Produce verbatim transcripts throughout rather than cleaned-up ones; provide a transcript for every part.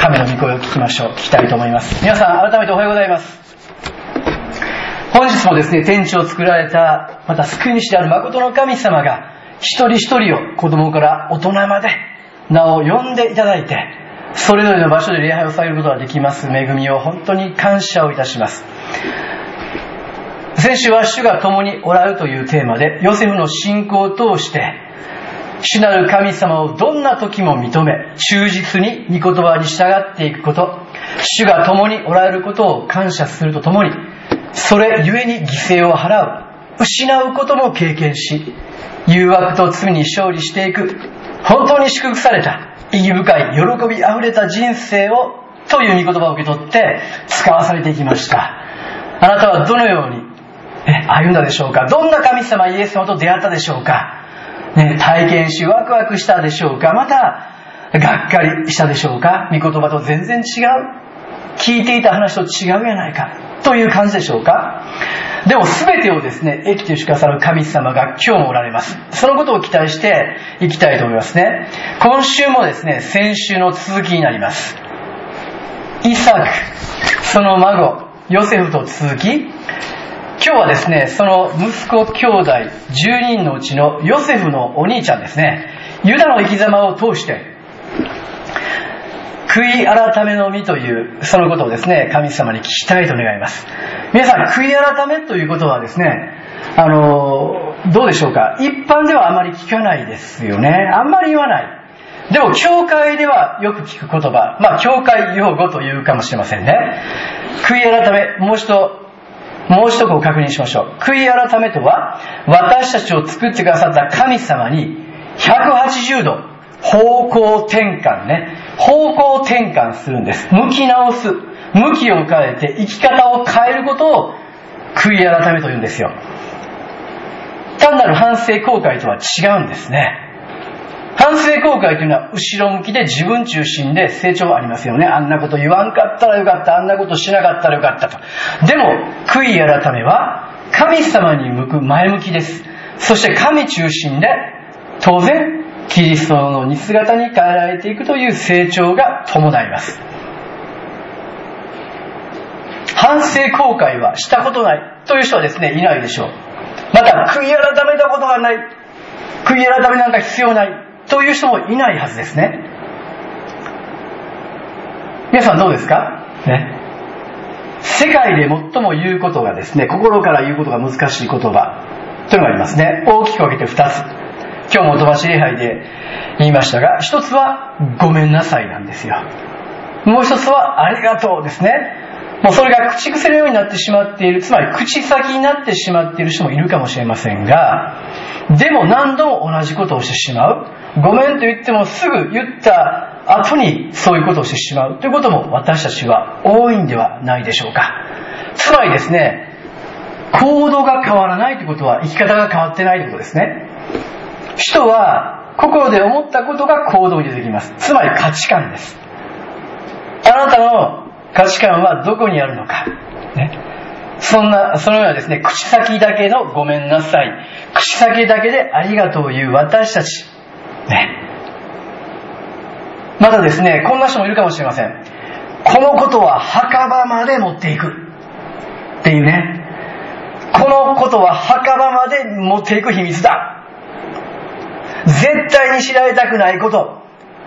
神の御声を聞きましょう。聞きたいと思います。皆さん改めておはようございます。本日もですね、天地を作られた、また救い主である誠の神様が一人一人を子供から大人まで名を呼んでいただいて、それぞれの場所で礼拝をされることができます恵みを本当に感謝をいたします。先週は主が共におられるというテーマで、ヨセフの信仰を通して主なる神様をどんな時も認め、忠実に御言葉に従っていくこと、主が共におられることを感謝するとともに、それゆえに犠牲を払う、失うことも経験し、誘惑と罪に勝利していく、本当に祝福された意義深い喜びあふれた人生をという御言葉を受け取って使わされていきました。あなたはどのように歩んだでしょうか。どんな神様イエス様と出会ったでしょうか、ね、体験しワクワクしたでしょうか。またがっかりしたでしょうか。御言葉と全然違う、聞いていた話と違うやないかという感じでしょうか。でも全てをですね、生きて主くださる神様が今日もおられます。そのことを期待していきたいと思いますね。今週もですね、先週の続きになります。イサク、その孫ヨセフと続き、今日はですね、その息子兄弟じゅうにんのうちのヨセフのお兄ちゃんですね、ユダの生き様を通して悔い改めの実というそのことをですね、神様に聞きたいと願います。皆さん、悔い改めということはですね、あのどうでしょうか。一般ではあまり聞かないですよね。あんまり言わない。でも教会ではよく聞く言葉、まあ教会用語というかもしれませんね。悔い改め、もう一度もう一度確認しましょう。悔い改めとは、私たちを作ってくださった神様にひゃくはちじゅうど方向転換ね、方向転換するんです。向き直す、向きを変えて生き方を変えることを悔い改めというんですよ。単なる反省後悔とは違うんですね。反省後悔というのは後ろ向きで自分中心で成長はありますよね。あんなこと言わんかったらよかった、あんなことしなかったらよかったと。でも悔い改めは神様に向く前向きです。そして神中心で当然キリストの似姿に変えられていくという成長が伴います。反省後悔はしたことないという人はですね、いないでしょう。また悔い改めたことがない、悔い改めなんか必要ないという人もいないはずですね。皆さんどうですかね。世界で最も言うことがですね、心から言うことが難しい言葉というのがありますね。大きく分けてふたつ。今日も飛ばし礼拝で言いましたが、一つはごめんなさいなんですよ。もう一つはありがとうですね。もうそれが口癖のようになってしまっている、つまり口先になってしまっている人もいるかもしれませんが、でも何度も同じことをしてしまう。ごめんと言ってもすぐ言った後にそういうことをしてしまうということも私たちは多いんではないでしょうか。つまりですね、行動が変わらないということは生き方が変わってないということですね。人は心で思ったことが行動に出てきます。つまり価値観です。あなたの価値観はどこにあるのか、ね、そんなそのようなですね、口先だけのごめんなさい、口先だけでありがとうを言う私たち、ね、またですね、こんな人もいるかもしれません。このことは墓場まで持っていくっていうね、このことは墓場まで持っていく秘密だ、絶対に知られたくないこと、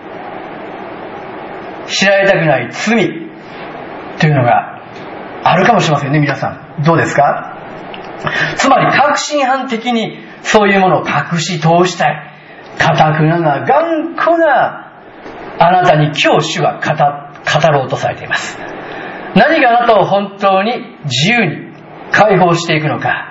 知られたくない罪というのがあるかもしれませんね。皆さんどうですか。つまり確信犯的にそういうものを隠し通したい、堅くなな頑固なあなたに今日主は語、語ろうとされています。何があなたを本当に自由に解放していくのか、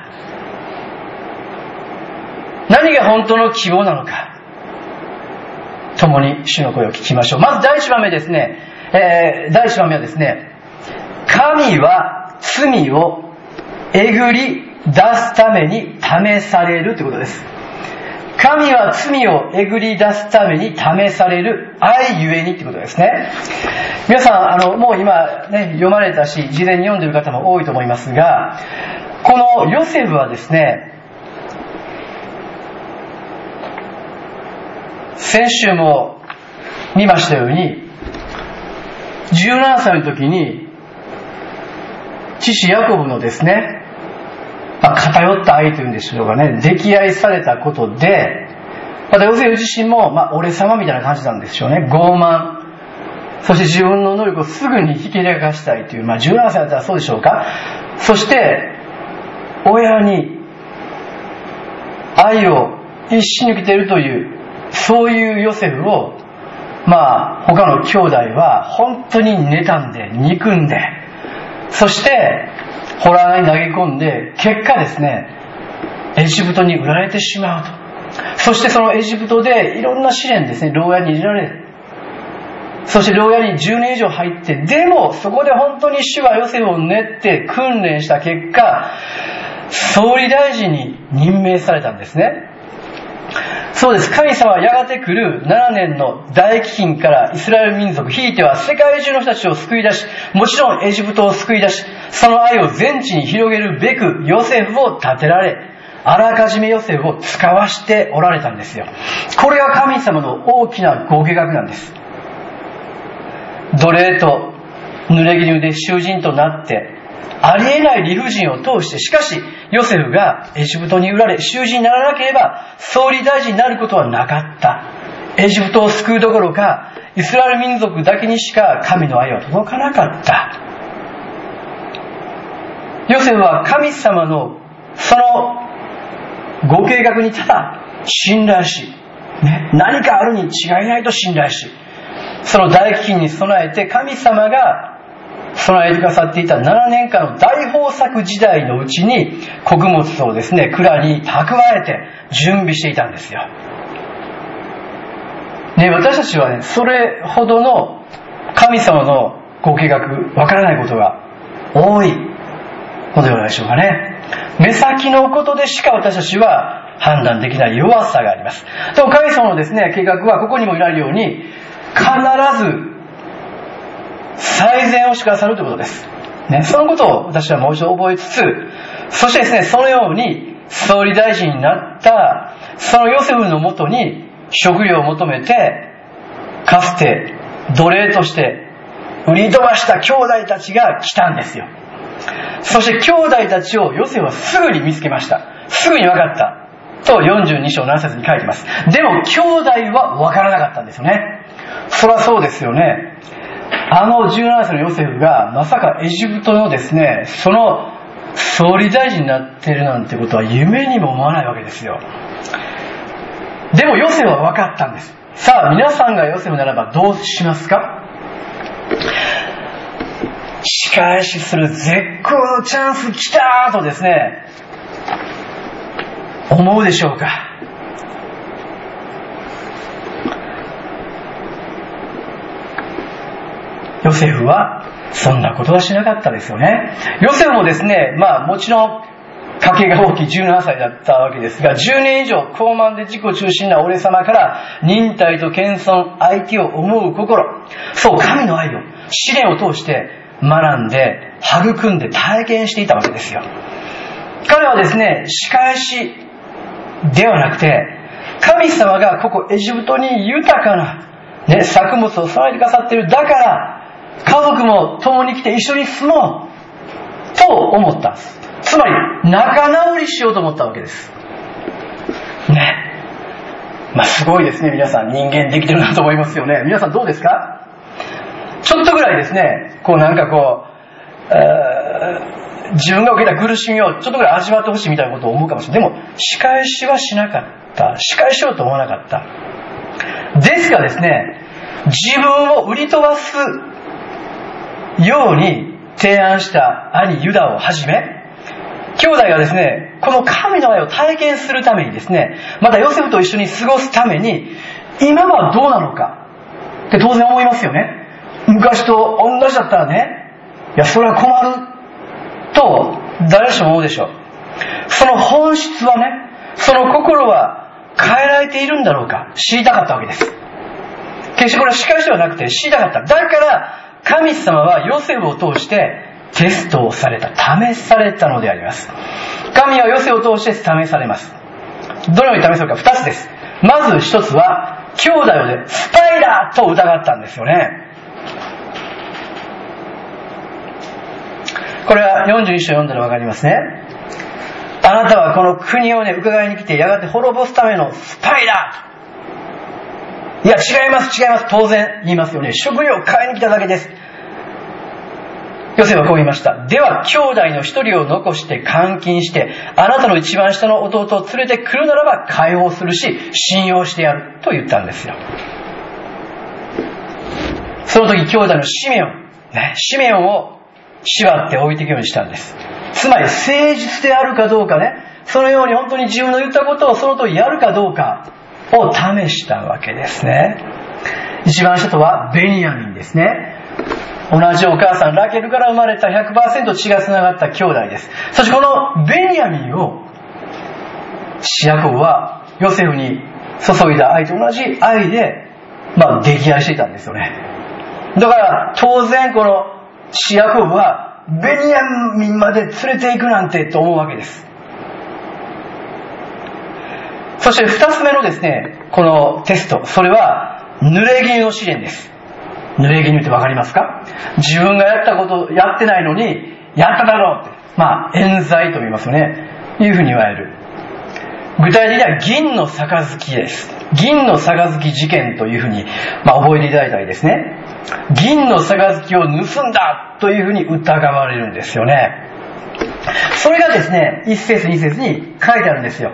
何が本当の希望なのか、共に主の声を聞きましょう。まず第一番目ですね、えー、第一番目はですね、神は罪をえぐり出すために試されるということです。神は罪をえぐり出すために試される愛ゆえにということですね。皆さん、あのもう今、ね、読まれたし事前に読んでいる方も多いと思いますが、このヨセフはですね、先週も見ましたようにじゅうななさいの時に父ヤコブのですね、まあ、偏った愛というんでしょうかね、溺愛されたことで、またヨセフ自身も、まあ、俺様みたいな感じなんでしょうね。傲慢、そして自分の能力をすぐに引き出かしたいという、まあ、じゅうななさいだったらそうでしょうか。そして親に愛を一心抜けているという、そういうヨセフを、まあ他の兄弟は本当に妬んで憎んで、そしてホラー穴に投げ込んで、結果ですね、エジプトに売られてしまうと。そしてそのエジプトでいろんな試練ですね、牢屋に入れられる。そして牢屋にじゅうねん以上入って、でもそこで本当に主がヨセフを練って訓練した結果、総理大臣に任命されたんですね。そうです。神様はやがて来るななねんの大飢饉からイスラエル民族、ひいては世界中の人たちを救い出し、もちろんエジプトを救い出し、その愛を全地に広げるべくヨセフを立てられ、あらかじめヨセフを使わしておられたんですよ。これが神様の大きなご計画なんです。奴隷と濡れ衣で囚人となって、ありえない理不尽を通して、しかしヨセフがエジプトに売られ囚人にならなければ総理大臣になることはなかった。エジプトを救うどころかイスラエル民族だけにしか神の愛は届かなかった。ヨセフは神様のそのご計画にただ信頼し、ね、何かあるに違いないと信頼し、その大飢饉に備えて神様が備えてくださっていたななねんかんの大豊作時代のうちに穀物をですね、蔵に蓄えて準備していたんですよ。ね、私たちはね、それほどの神様のご計画、わからないことが多いのではないでしょうかね。目先のことでしか私たちは判断できない弱さがあります。でも神様のですね、計画はここにもいられるように必ず最善をしてくださるということです、ね、そのことを私はもう一度覚えつつ、そしてですね、そのように総理大臣になったそのヨセフのもとに食料を求めて、かつて奴隷として売り飛ばした兄弟たちが来たんですよ。そして兄弟たちをヨセフはすぐに見つけました。すぐに分かったとよんじゅうに章なな節に書いてます。でも兄弟は分からなかったんですよね。そりゃそうですよね。あのじゅうななさいのヨセフがまさかエジプトのですね、その総理大臣になっているなんてことは夢にも思わないわけですよ。でもヨセフは分かったんです。さあ皆さんがヨセフならばどうしますか？仕返しする絶好のチャンス来たとですね、思うでしょうか？ヨセフはそんなことはしなかったですよね。ヨセフもですね、まあもちろん家計が大きいじゅうななさいだったわけですが、じゅうねん以上高慢で自己中心な俺様から忍耐と謙遜、相手を思う心、そう神の愛を試練を通して学んで育んで体験していたわけですよ。彼はですね、仕返しではなくて、神様がここエジプトに豊かな、ね、作物を備えてくださっている、だから家族も共に来て一緒に住もうと思った。つまり仲直りしようと思ったわけですね。まあすごいですね。皆さん人間できてるなと思いますよね。皆さんどうですか？ちょっとぐらいですね、こうなんかこう、えー、自分が受けた苦しみをちょっとぐらい味わってほしいみたいなことを思うかもしれない。でも仕返しはしなかった。仕返しようと思わなかった。ですがですね、自分を売り飛ばすように提案した兄ユダをはじめ、兄弟がですね、この神の愛を体験するためにですね、またヨセフと一緒に過ごすために、今はどうなのかって当然思いますよね。昔と同じだったらね、いやそれは困ると誰しも思うでしょう。その本質はね、その心は変えられているんだろうか、知りたかったわけです。決してこれは仕返しではなくて知りたかった。だから神様はヨセフを通してテストをされた、試されたのであります。神はヨセフを通して試されます。どのように試すのかふたつです。まずひとつは兄弟をでスパイだと疑ったんですよね。 これはよんじゅういっ章読んだらわかりますね。あなたはこの国をね、伺いに来て、やがて滅ぼすためのスパイだ。いや、違います、違います。当然言いますよね。食料を買いに来ただけです。ヨセフはこう言いました。では、兄弟の一人を残して監禁して、あなたの一番下の弟を連れてくるならば解放するし、信用してやる。と言ったんですよ。その時、兄弟のシメオン、ね、シメオンを縛って置いていくようにしたんです。つまり、誠実であるかどうかね、そのように本当に自分の言ったことをその通りやるかどうかを試したわけですね。一番下とはベニヤミンですね。同じお母さんラケルから生まれた ひゃくパーセント 血がつながった兄弟です。そしてこのベニヤミンをヤコブはヨセフに注いだ愛と同じ愛で、まあ、溺愛していたんですよね。だから当然このヤコブはベニヤミンまで連れて行くなんてと思うわけです。そして二つ目のですね、このテスト、それは濡れ衣の試練です。濡れ衣って分かりますか？自分がやったことやってないのにやっただろうって、まあ冤罪と言いますよね、いうふうに言われる。具体的には銀の杯です。銀の杯事件というふうに、まあ、覚えていただいたりですね、銀の杯を盗んだというふうに疑われるんですよね。それがですね、一節二節に書いてあるんですよ。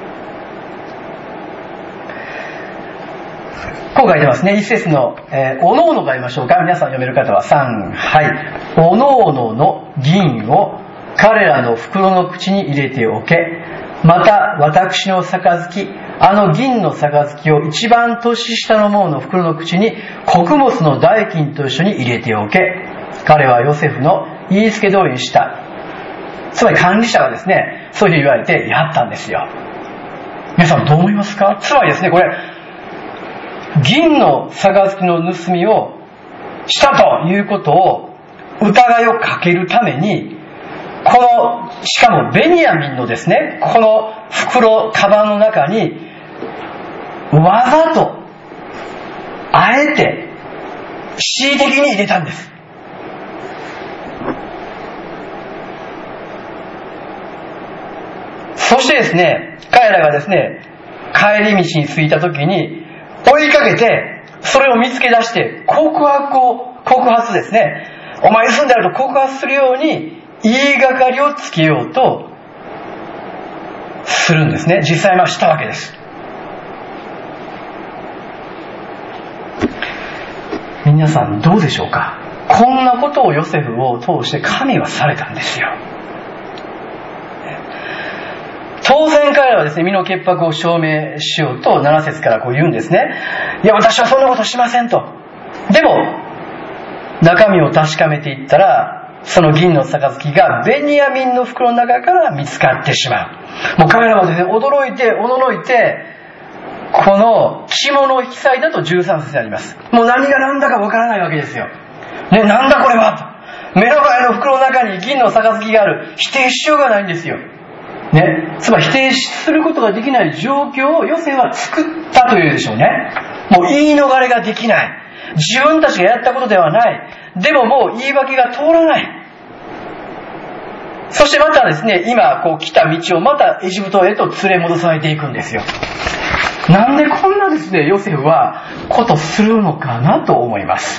こう書いてますね。一節の、えー、おのおのがありましょうか。皆さん読める方はさん、はい。おのおのの銀を彼らの袋の口に入れておけ。また私の杯、あの銀の杯を一番年下の者の袋の口に穀物の代金と一緒に入れておけ。彼はヨセフの言いつけ通りにした。つまり管理者がですね、そういうふうに言われてやったんですよ。皆さんどう思いますか？つまりですね、これ銀の杯の盗みをしたということを疑いをかけるために、このしかもベニヤミンのですね、この袋カバンの中にわざとあえて恣意的に入れたんです。そしてですね、彼らがですね、帰り道に着いた時に追いかけて、それを見つけ出して告白を告発ですね、お前盗んであると告発するように言いがかりをつけようとするんですね。実際はしたわけです。皆さんどうでしょうか？こんなことをヨセフを通して神はされたんですよ。当然彼らはですね、身の潔白を証明しようとなな節からこう言うんですね。いや、私はそんなことしませんと。でも中身を確かめていったら、その銀の杯がベニヤミンの袋の中から見つかってしまう。もう彼らはですね、驚いておののいて、この着物を引き裂いたとじゅうさん節にあります。もう何が何だかわからないわけですよ。ね、なんだこれはと。目の前の袋の中に銀の杯がある。否定しようがないんですよ。ね、つまり否定することができない状況をヨセフは作ったというでしょうね。もう言い逃れができない。自分たちがやったことではない。でももう言い訳が通らない。そしてまたですね、今こう来た道をまたエジプトへと連れ戻されていくんですよ。なんでこんなですね、ヨセフはことするのかなと思います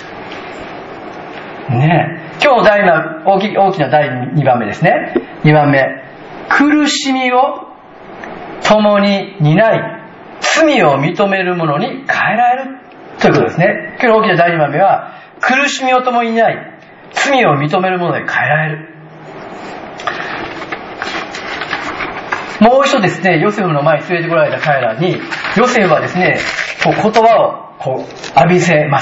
ね。今日の第二大き、大きなだいにばんめですね。にばんめ、苦しみを共に担い罪を認める者に変えられるということですね。今日の大きなだいにばんめは、苦しみを共に担い罪を認める者に変えられる。もう一度ですね、ヨセフの前に連れてこられた彼らに、ヨセフはですね、こう言葉をこう浴びせます。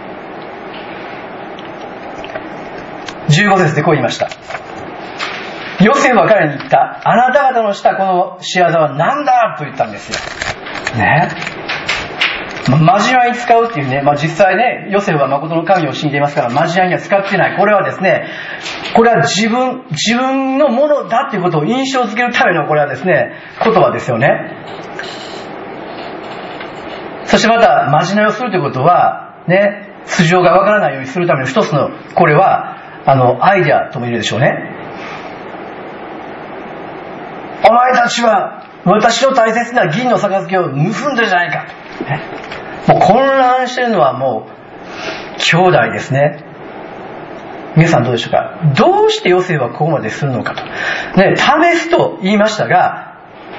じゅうご節でこう言いました。ヨセフは彼に言った。あなた方のしたこの仕業は何だと言ったんですよ。ね。ま、交わりに使うっていうね、まあ、実際ね、ヨセフは誠の神を信じていますから、交わりには使ってない。これはですね、これは自分、自分のものだっていうことを印象づけるための、これはですね、言葉ですよね。そしてまた、交わりをするということは、ね、素性がわからないようにするための一つの、これは、 あのアイデアとも言えるでしょうね。お前たちは私の大切な銀の杯を盗んでるじゃないか、ね、もう混乱してるのはもう兄弟ですね。皆さんどうでしょうか。どうしてヨセフはここまでするのかと、ね、試すと言いましたが、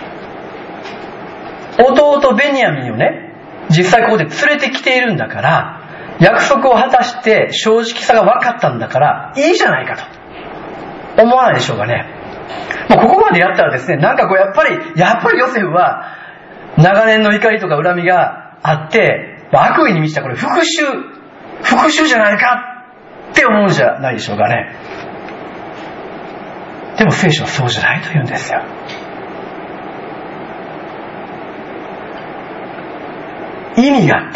弟ベニヤミンをね実際ここで連れてきているんだから、約束を果たして正直さが分かったんだからいいじゃないかと思わないでしょうかね。もうここまでやったらですね、なんかこうやっぱりやっぱりヨセフは長年の怒りとか恨みがあって悪意に満ちたこれ復讐復讐じゃないかって思うんじゃないでしょうかね。でも聖書はそうじゃないと言うんですよ。意味があった、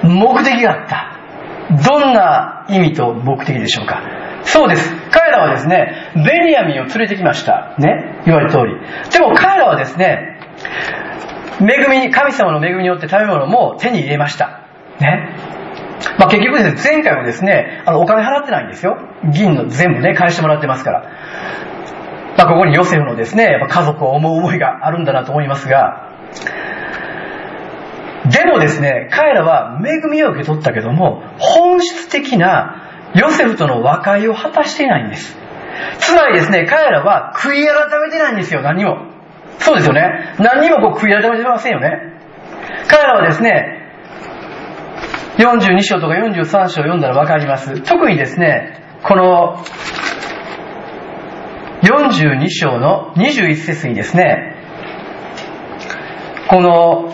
目的があった。どんな意味と目的でしょうか。そうです、彼らはですねベニヤミンを連れてきましたね、言われた通り。でも彼らはですね恵みに神様の恵みによって食べ物も手に入れましたね。まあ、結局ですね前回もですねあのお金払ってないんですよ。銀の全部ね返してもらってますから。まあ、ここにヨセフのですねやっぱ家族を思う思いがあるんだなと思いますが、でもですね彼らは恵みを受け取ったけども本質的なヨセフとの和解を果たしていないんです。つまりですね彼らは悔い改めてないんですよ。何もそうですよね。何にもこう悔い改めてませんよね。彼らはですねよんじゅうに章とかよんじゅうさん章を読んだら分かります。特にですねこのよんじゅうに章のにじゅういち節にですねこの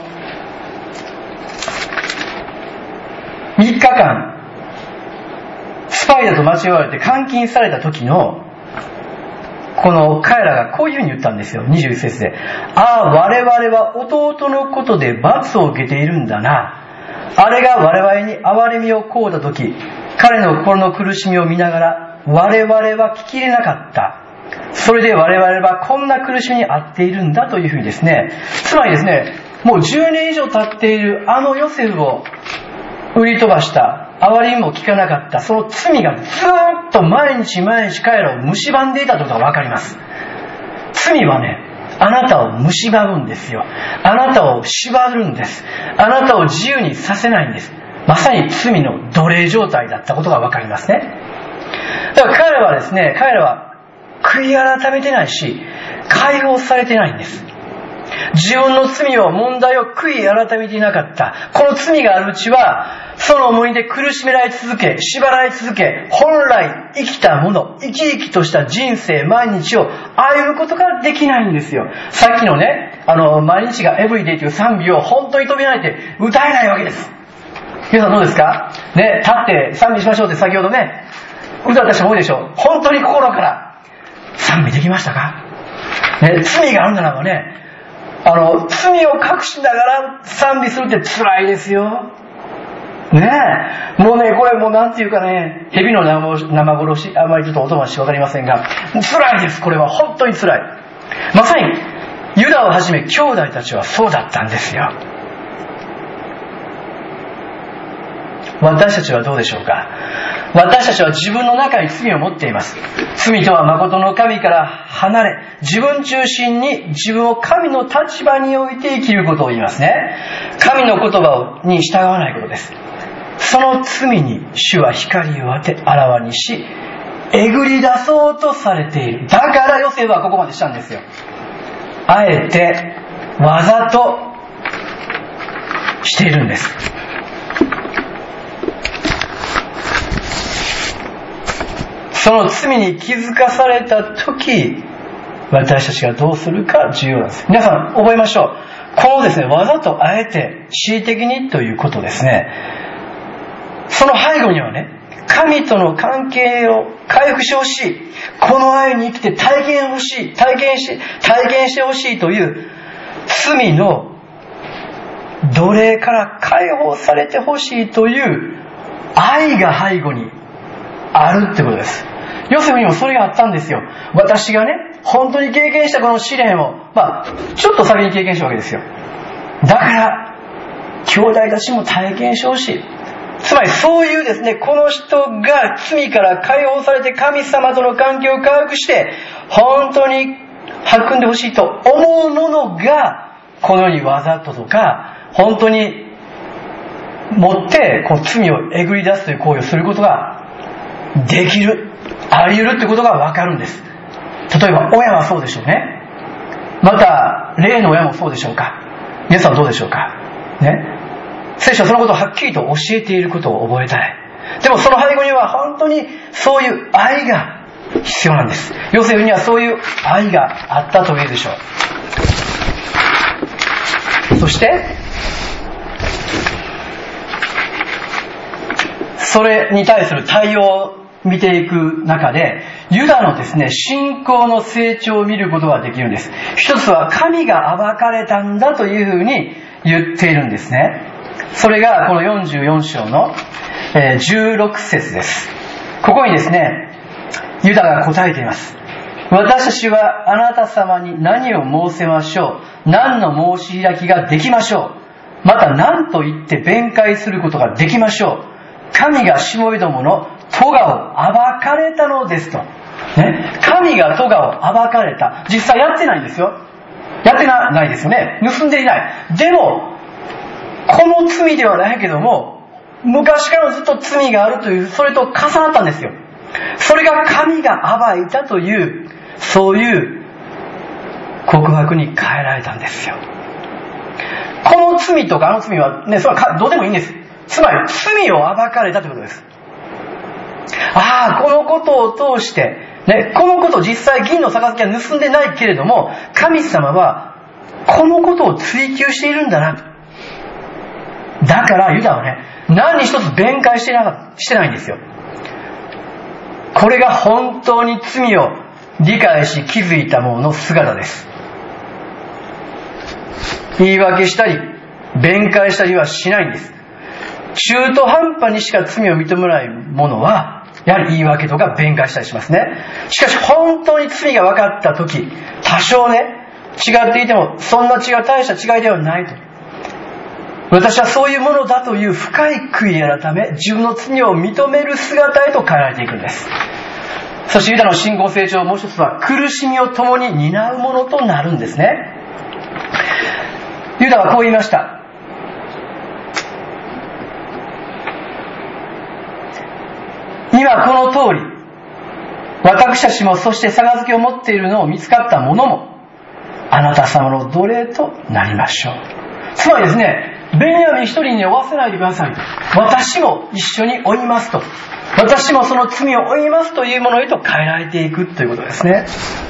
みっかかんスパイだと間違われて監禁された時のこの彼らがこういうふうに言ったんですよ。にじゅういち節で、ああ我々は弟のことで罰を受けているんだな。あれが我々に憐れみを請うた時、彼の心の苦しみを見ながら我々は聞き入れなかった。それで我々はこんな苦しみに遭っているんだというふうにですね、つまりですねもうじゅうねん以上経っているあのヨセフを売り飛ばした憐れみも聞かなかったその罪がずーっと毎日毎日彼らを蝕んでいたということが分かります。罪はねあなたを蝕むんですよ。あなたを縛るんです。あなたを自由にさせないんです。まさに罪の奴隷状態だったことが分かりますね。だから彼らはですね彼らは悔い改めてないし解放されてないんです。自分の罪を問題を悔い改めていなかった。この罪があるうちはその思いで苦しめられ続け縛られ続け本来生きたもの生き生きとした人生毎日を歩むことができないんですよ。さっきのねあの毎日がエブリデイという賛美を本当に飛びないて歌えないわけです。皆さんどうですかね。立って賛美しましょうって先ほどね歌った人も多いでしょう。本当に心から賛美できましたか、ね、罪があるならばねあの罪を隠しながら賛美するって辛いですよねえ。もうねこれもうなんていうかね蛇の生殺しあまりちょっと音がしわかりませんが辛いです。これは本当に辛い。まさにユダをはじめ兄弟たちはそうだったんですよ。私たちはどうでしょうか。私たちは自分の中に罪を持っています。罪とは誠の神から離れ自分中心に自分を神の立場に置いて生きることを言いますね。神の言葉に従わないことです。その罪に主は光を当てあらわにしえぐり出そうとされている。だからヨセフはここまでしたんですよ。あえてわざとしているんです。その罪に気づかされた時私たちがどうするか重要なんです。皆さん覚えましょう。このですねわざとあえて恣意的にということですね。その背後にはね神との関係を回復してほしい、この愛に生きて体験ほしい体験し体験してほしいという罪の奴隷から解放されてほしいという愛が背後にあるってことです。ヨセフにもそれがあったんですよ。私がね本当に経験したこの試練をまあちょっと先に経験したわけですよ。だから兄弟たちも体験してほしい、 つまりそういうですね、この人が罪から解放されて神様との関係を回復して本当に育んでほしいと思うものが、このようにわざととか本当に持ってこう罪をえぐり出すという行為をすることができる、あり得るということがわかるんです。例えば親はそうでしょうね。また霊の親もそうでしょうか。皆さんはどうでしょうかね。聖書はそのことをはっきりと教えていることを覚えたい。でもその背後には本当にそういう愛が必要なんです。ヨセフにはそういう愛があったと言えるでしょう。そしてそれに対する対応を見ていく中で、ユダのですね、信仰の成長を見ることができるんです。一つは神が暴かれたんだというふうに言っているんですね。それがこのよんじゅうよん章のじゅうろく節です。ここにですね、ユダが答えています。私たちはあなた様に何を申せましょう。何の申し開きができましょう。また何と言って弁解することができましょう。神がしもべどもの咎を暴かれたのですと、ね、神が咎を暴かれた。実際やってないんですよ。やってな、ないですよね。盗んでいない。でもこの罪ではないけども、昔からずっと罪があるという、それと重なったんですよ。それが神が暴いたという、そういう告白に変えられたんですよ。この罪とかあの罪はね、それはどうでもいいんです。つまり罪を暴かれたということです。ああ、このことを通して、ね、このことを実際銀の杯は盗んでないけれども、神様はこのことを追求しているんだな。だからユダはね、何一つ弁解してなか、してないんですよ。これが本当に罪を理解し気づいた者の姿です。言い訳したり弁解したりはしないんです。中途半端にしか罪を認めない者はやはり言い訳とか弁解したりしますね。しかし本当に罪が分かった時、多少ね違っていてもそんな違う大した違いではないと、私はそういうものだという深い悔い改め、自分の罪を認める姿へと変えられていくんです。そしてユダの信仰成長、もう一つは苦しみを共に担うものとなるんですね。ユダはこう言いました。今この通り、私たちもそして杯を持っているのを見つかった者もあなた様の奴隷となりましょう。つまりですね、ベンヤミン一人に負わせないでくださいと、私も一緒に負いますと、私もその罪を負いますというものへと変えられていくということですね。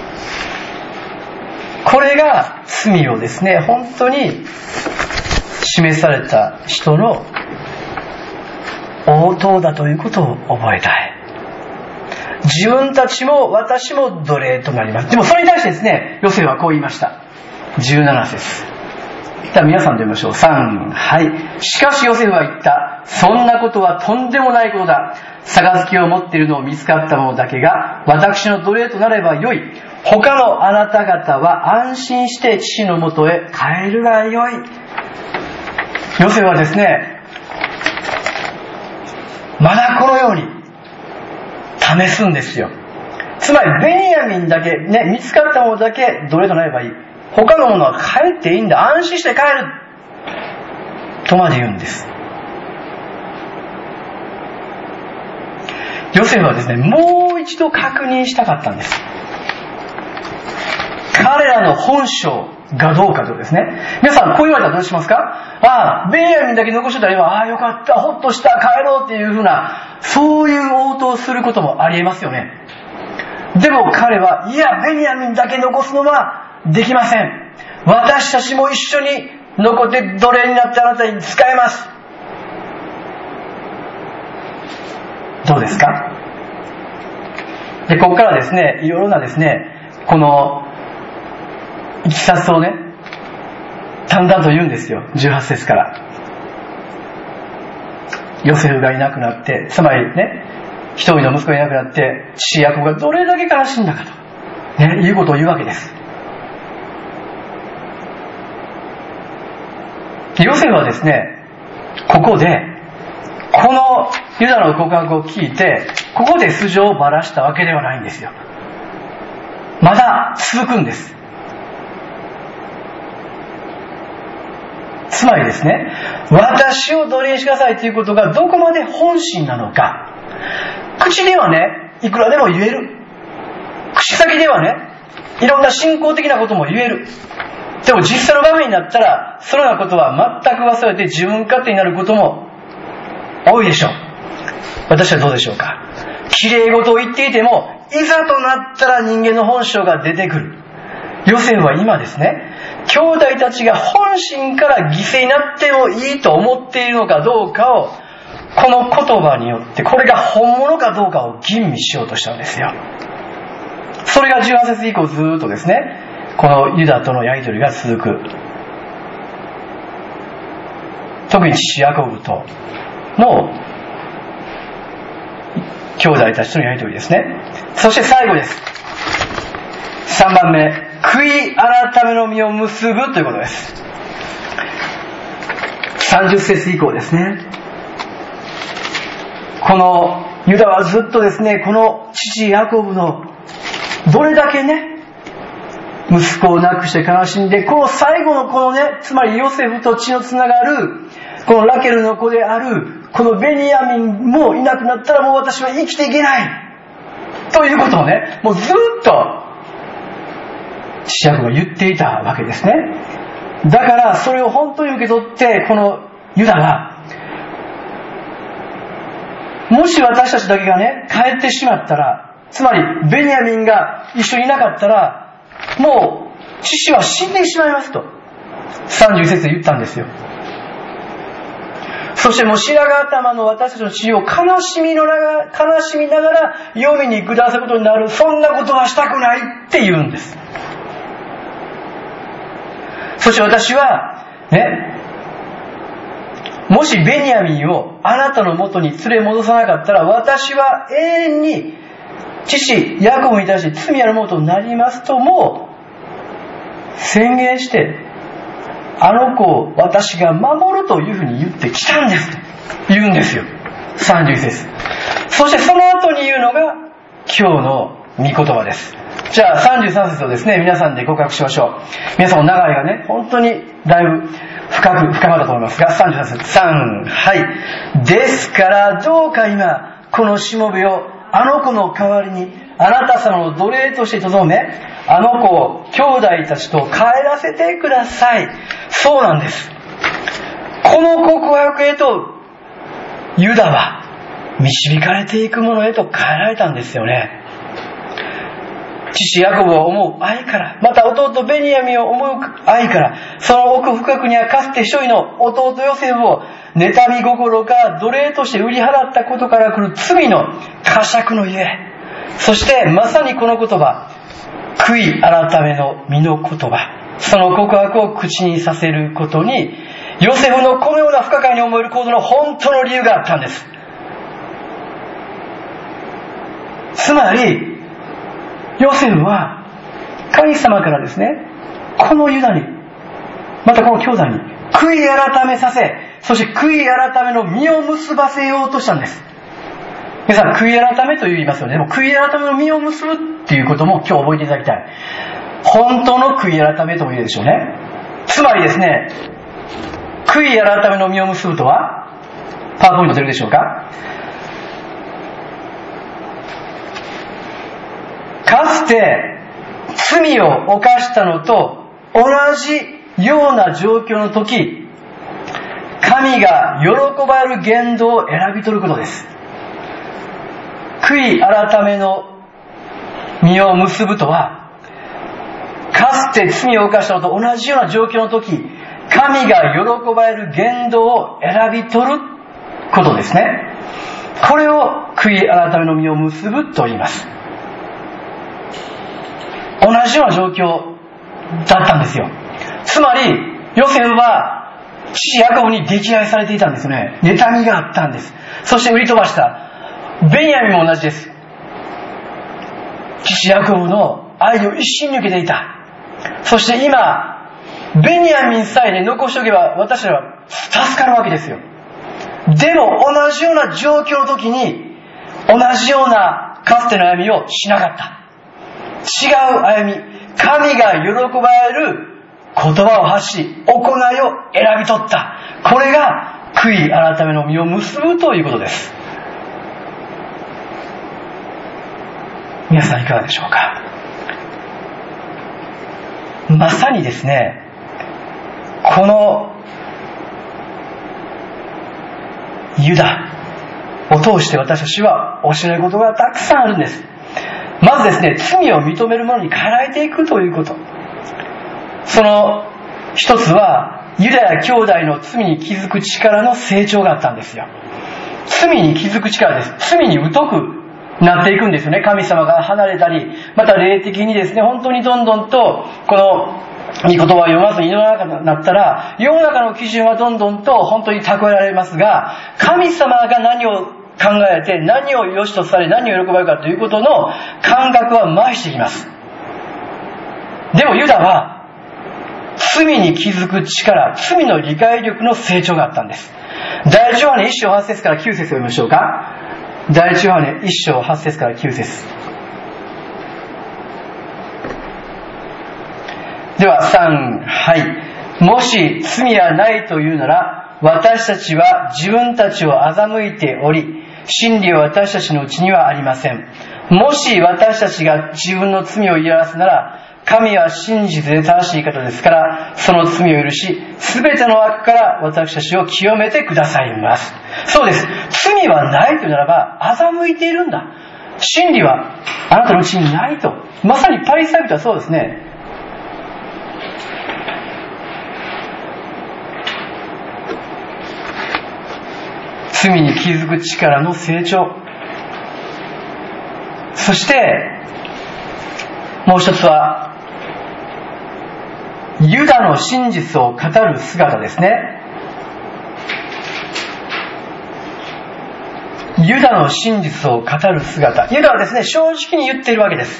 これが罪をですね、本当に示された人の応答だということを覚えたい。自分たちも私も奴隷となります。でもそれに対してですね、ヨセフはこう言いました。じゅうなな節。では皆さんで読みましょう。さん、はい。しかしヨセフは言った。そんなことはとんでもないことだ。杯を持っているのを見つかった者だけが私の奴隷となればよい。他のあなた方は安心して父のもとへ帰るがよい。ヨセフはですね、まだこのように試すんですよ。つまりベンヤミンだけ、ね、見つかったものだけ奴隷となればいい。他のものは帰っていいんだ。安心して帰る。とまで言うんです。ヨセフはですね、もう一度確認したかったんです。彼らの本性がどうかとですね。皆さんこう言われたらどうしますか？ああ、ベンヤミンだけ残してたら今、ああよかった、ほっとした、帰ろうっていうふうな、そういう応答をすることもありえますよね。でも彼は、いや、ベンヤミンだけ残すのはできません。私たちも一緒に残って奴隷になってあなたに使えます。どうですか？で、ここからですね、いろいろなですね、このいきさつをね、淡々と言うんですよ。じゅうはち節から。ヨセフがいなくなって、つまりね、一人の息子がいなくなって、父ヤコブがどれだけ悲しんだかと、ね、いうことを言うわけです。ヨセフはですね、ここでこのユダの告白を聞いて、ここで素性をばらしたわけではないんですよ。まだ続くんです。つまりですね、私を奴隷にしてくださいということがどこまで本心なのか。口ではね、いくらでも言える。口先ではね、いろんな信仰的なことも言える。でも実際の場面になったら、そのようなことは全く忘れて自分勝手になることも多いでしょう。私はどうでしょうか。綺麗事を言っていても、いざとなったら人間の本性が出てくる。ヨセフは今ですね、兄弟たちが本心から犠牲になってもいいと思っているのかどうかを、この言葉によってこれが本物かどうかを吟味しようとしたんですよ。それがじゅうはち節以降ずーっとですね、このユダとのやり取りが続く。特に父ヤコブとの兄弟たちとのやり取りですね。そして最後です。さんばんめ、悔い改めの実を結ぶということです。さんじゅう節以降ですね。このユダはずっとですね、この父ヤコブのどれだけね、息子を亡くして悲しんで、この最後のこのね、つまりヨセフと血のつながるこのラケルの子であるこのベニヤミンもいなくなったらもう私は生きていけないということをね、もうずっと父ヤコブが言っていたわけですね。だからそれを本当に受け取って、このユダは、もし私たちだけがね帰ってしまったら、つまりベニヤミンが一緒にいなかったら、もう父は死んでしまいますとさんじゅういち節で言ったんですよ。そしてもう白髪頭の私たちの血を悲しみのながら悲しみながら黄泉に下すことになる、そんなことはしたくないって言うんです。そして私はね、もしベニヤミンをあなたの元に連れ戻さなかったら、私は永遠に父ヤコブに対して罪あるものとなりますとも宣言して、あの子を私が守るというふうに言ってきたんですと言うんですよ。さんじゅういち節。そしてその後に言うのが今日の御言葉です。じゃあさんじゅうさん節をですね、皆さんで告白しましょう。皆さんの長いがね、本当にだいぶ深く深まったと思いますが、さんじゅうさん節、さん、はい。ですからどうか今このしもべをあの子の代わりにあなた様の奴隷としてとどめ、あの子を兄弟たちと帰らせてください。そうなんです。この告白へとユダは導かれていくものへと変えられたんですよね。父ヤコブを思う愛から、また弟ベニヤミンを思う愛から、その奥深くにはかつて一人の弟ヨセフを妬み心か奴隷として売り払ったことから来る罪の呵責のゆえ、そしてまさにこの言葉、悔い改めの身の言葉、その告白を口にさせることにヨセフのこのような不可解に思える行動の本当の理由があったんです。つまりヨセフは神様からですね、このユダに、またこの兄弟に悔い改めさせ、そして悔い改めの実を結ばせようとしたんです。皆さん、悔い改めと言いますよね。でも悔い改めの実を結ぶっていうことも今日覚えていただきたい。本当の悔い改めとも言うでしょうね。つまりですね、悔い改めの実を結ぶとは、パワーポイント出るでしょうか。かつて罪を犯したのと同じような状況の時、神が喜ばれる言動を選び取ることです。悔い改めの実を結ぶとは、かつて罪を犯したのと同じような状況の時、神が喜ばれる言動を選び取ることですね。これを悔い改めの実を結ぶと言います。同じような状況だったんですよ。つまりヨセフは父ヤコブに溺愛されていたんですね。妬みがあったんです。そして売り飛ばしたベニヤミンも同じです。父ヤコブの愛を一身に受けていた。そして今ベニヤミンさえね残しておけば私らは助かるわけですよ。 でも同じような状況の時に同じようなかつての歩みをしなかった。違う歩み、神が喜ばれる言葉を発し、行いを選び取った。これが悔い改めの実を結ぶということです。皆さんいかがでしょうか。まさにですね、このユダを通して私たちは教えることがたくさんあるんです。まずですね、罪を認めるものに変えられていくということ。その一つはユダや兄弟の罪に気づく力の成長があったんですよ。罪に気づく力です。罪に疎くなっていくんですよね。神様が離れたり、また霊的にですね、本当にどんどんとこの御言葉を読まずに世の中になったら、世の中の基準はどんどんと本当に蓄えられますが、神様が何を考えて何を良しとされ何を喜ばれるかということの感覚は麻痺してきます。でもユダは罪に気づく力、罪の理解力の成長があったんです。第一ヨハネ一章八節から九節を読みましょうか。第一ヨハネ一章八節から九節。ではさん、はい。もし罪はないというなら、私たちは自分たちを欺いており、真理は私たちのうちにはありません。もし私たちが自分の罪を言い表すなら、神は真実で正しい方ですから、その罪を許し、すべての悪から私たちを清めてくださいます。そうです。罪はないというならば、欺いているんだ。真理はあなたのうちにないと。まさにパリサイ人はそうですね。罪に気づく力の成長。そして、もう一つは、ユダの真実を語る姿ですね。ユダの真実を語る姿。ユダはですね、正直に言っているわけです。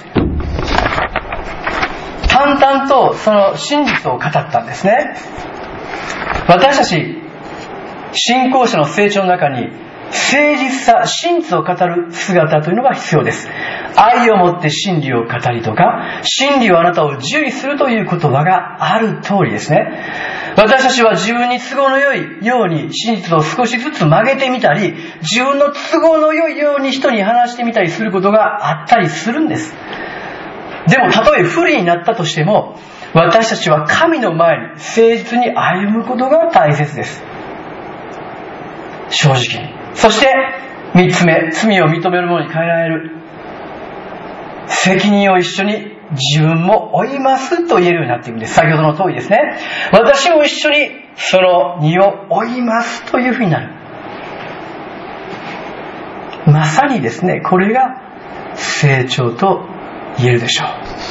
淡々とその真実を語ったんですね。私たち、信仰者の成長の中に、誠実さ、真実を語る姿というのが必要です。愛をもって真理を語りとか、真理はあなたを従意するという言葉がある通りですね。私たちは自分に都合の良いように真実を少しずつ曲げてみたり、自分の都合の良いように人に話してみたりすることがあったりするんです。でもたとえ不利になったとしても、私たちは神の前に誠実に歩むことが大切です。正直に。そして三つ目、罪を認めるものに変えられる。責任を一緒に自分も負いますと言えるようになっているんです。先ほどの通りですね。私も一緒にその荷を負いますというふうになる。まさにですね、これが成長と言えるでしょう。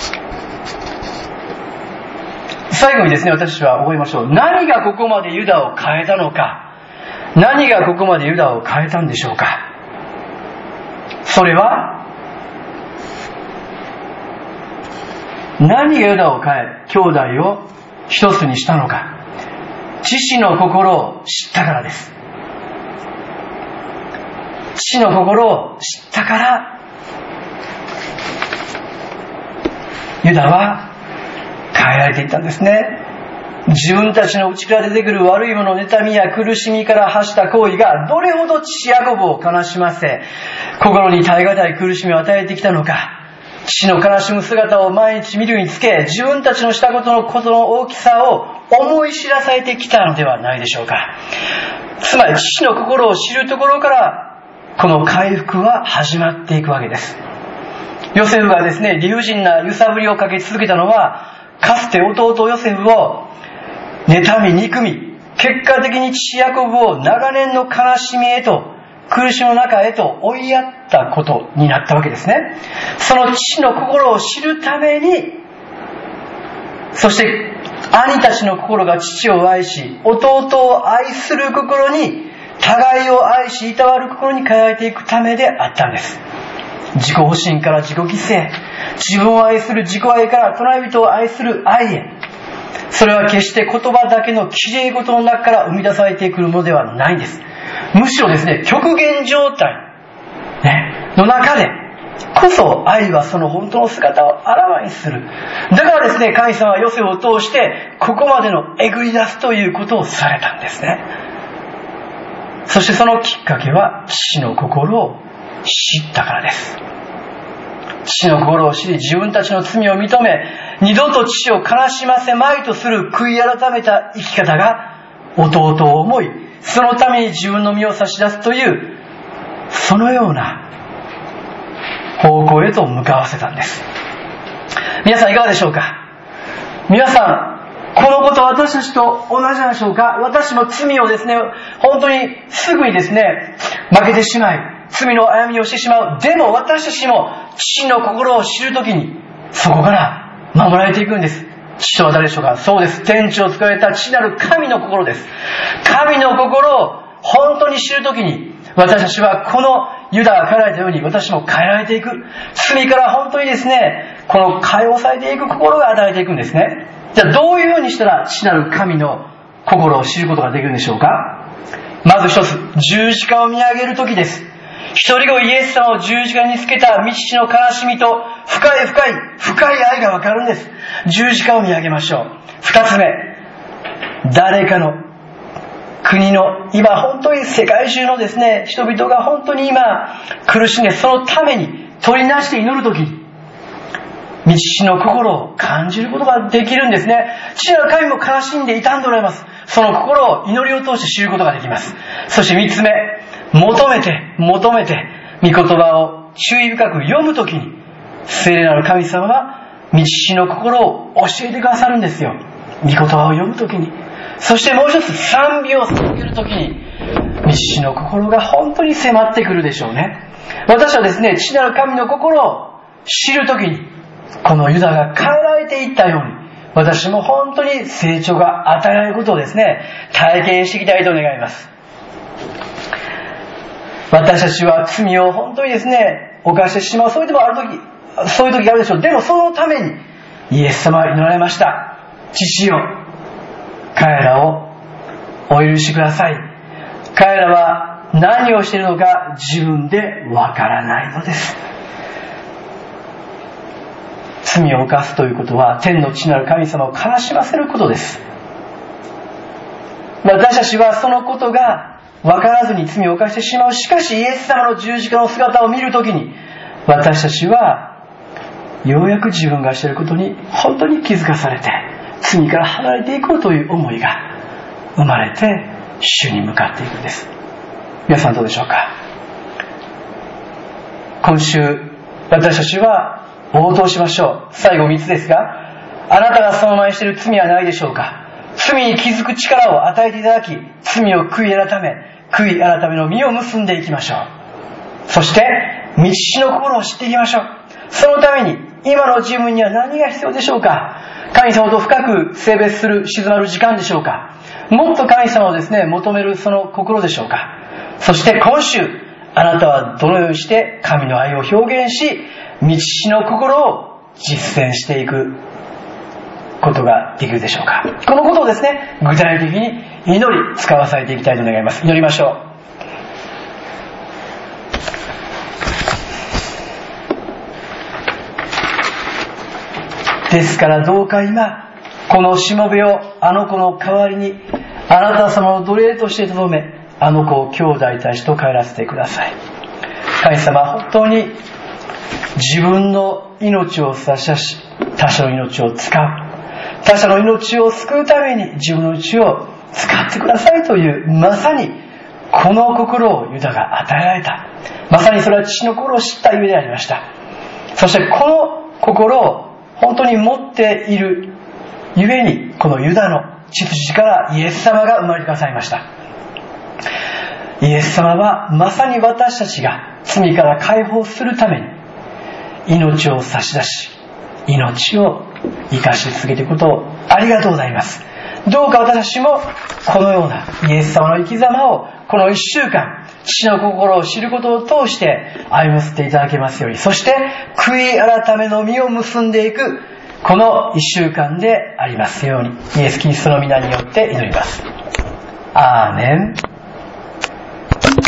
最後にですね、私たちは覚えましょう。何がここまでユダを変えたのか。何がここまでユダを変えたんでしょうか。それは何がユダを変え、兄弟を一つにしたのか。父の心を知ったからです。父の心を知ったからユダは変えられていったんですね。自分たちの内から出てくる悪いもの、妬みや苦しみから発した行為がどれほど父ヤコブを悲しませ、心に耐え難い苦しみを与えてきたのか。父の悲しむ姿を毎日見るにつけ、自分たちのしたことのことの大きさを思い知らされてきたのではないでしょうか。つまり父の心を知るところからこの回復は始まっていくわけです。ヨセフがですね、理不尽な揺さぶりをかけ続けたのは、かつて弟ヨセフを妬み憎み、結果的に父ヤコブを長年の悲しみへと、苦しみの中へと追いやったことになったわけですね。その父の心を知るために、そして兄たちの心が父を愛し、弟を愛する心に、互いを愛しいたわる心に変えられていくためであったんです。自己保身から自己犠牲、自分を愛する自己愛から隣人を愛する愛へ。それは決して言葉だけの綺麗事の中から生み出されてくるものではないんです。 むしろですね、極限状態、ね、の中でこそ愛はその本当の姿をあらわにする。だからですね、神様はヨセフを通してここまでのえぐり出すということをされたんですね。そしてそのきっかけは父の心を知ったからです。父の心を知り、自分たちの罪を認め、二度と父を悲しませまいとする悔い改めた生き方が弟を思い、そのために自分の身を差し出すという、そのような方向へと向かわせたんです。皆さんいかがでしょうか。皆さん、このことは私たちと同じなんでしょうか。私も罪をですね、本当にすぐにですね、負けてしまい、罪の歩みをしてしまう。でも私たちも父の心を知るときに、そこから守られていくんです。父とは誰でしょうか。そうです。天地を作られた父なる神の心です。神の心を本当に知るときに、私たちはこのユダが変えられたように、私も変えられていく。罪から本当にですね、この解放されていく心が与えていくんですね。じゃあどういうふうにしたら父なる神の心を知ることができるんでしょうか。まず一つ、十字架を見上げるときです。一人子イエス様を十字架につけた道父の悲しみと深い深い深い愛がわかるんです。十字架を見上げましょう。二つ目、誰かの国の、今本当に世界中のですね、人々が本当に今苦しんで、そのために取りなして祈るときに、道父の心を感じることができるんですね。父なる神も悲しんで傷んでおられます。その心を祈りを通して知ることができます。そして三つ目、求めて求めて御言葉を注意深く読むときに、聖霊なる神様は道父の心を教えてくださるんですよ。御言葉を読むときに。そしてもう一つ、賛美を捧げるときに、道父の心が本当に迫ってくるでしょうね。私はですね、父なる神の心を知るときに、このユダが変えられていったように、私も本当に成長が与えられることをですね、体験していきたいと願います。私たちは罪を本当にですね、犯してしまう、そういう時もある時、そういう時があるでしょう。でもそのためにイエス様は祈られました。父よ、彼らをお許しください。彼らは何をしているのか自分でわからないのです。罪を犯すということは天の父なる神様を悲しませることです。私たちはそのことが分からずに罪を犯してしまう。しかしイエス様の十字架の姿を見るときに、私たちはようやく自分がしていることに本当に気づかされて、罪から離れていこうという思いが生まれて主に向かっていくんです。皆さんどうでしょうか。今週私たちは応答しましょう。最後みっつですが、あなたがそのままにしている罪はないでしょうか。罪に気づく力を与えていただき、罪を悔い改め、悔い改めの実を結んでいきましょう。そして道父の心を知っていきましょう。そのために今の自分には何が必要でしょうか。神様と深く性別する、静まる時間でしょうか。もっと神様をですね、求めるその心でしょうか。そして今週あなたはどのようにして神の愛を表現し、道父の心を実践していくことができるでしょうか。このことをですね、具体的に祈り使わされていきたいと願います。祈りましょう。ですからどうか今このしもべをあの子の代わりにあなた様の奴隷として留め、あの子を兄弟たちと帰らせてください。神様、本当に自分の命を差し出し、他者の命を使う、他者の命を救うために自分の命を使ってくださいという、まさにこの心をユダが与えられた。まさにそれは父の心を知ったゆえでありました。そしてこの心を本当に持っているゆえに、このユダの血筋からイエス様が生まれてくださいました。イエス様はまさに私たちが罪から解放するために命を差し出し、命を生かし続けていくことをありがとうございます。どうか私たちもこのようなイエス様の生き様をこの一週間、父の心を知ることを通して歩ませていただけますように、そして悔い改めの実を結んでいくこの一週間でありますように、イエス・キリストの皆によって祈ります。アーメン。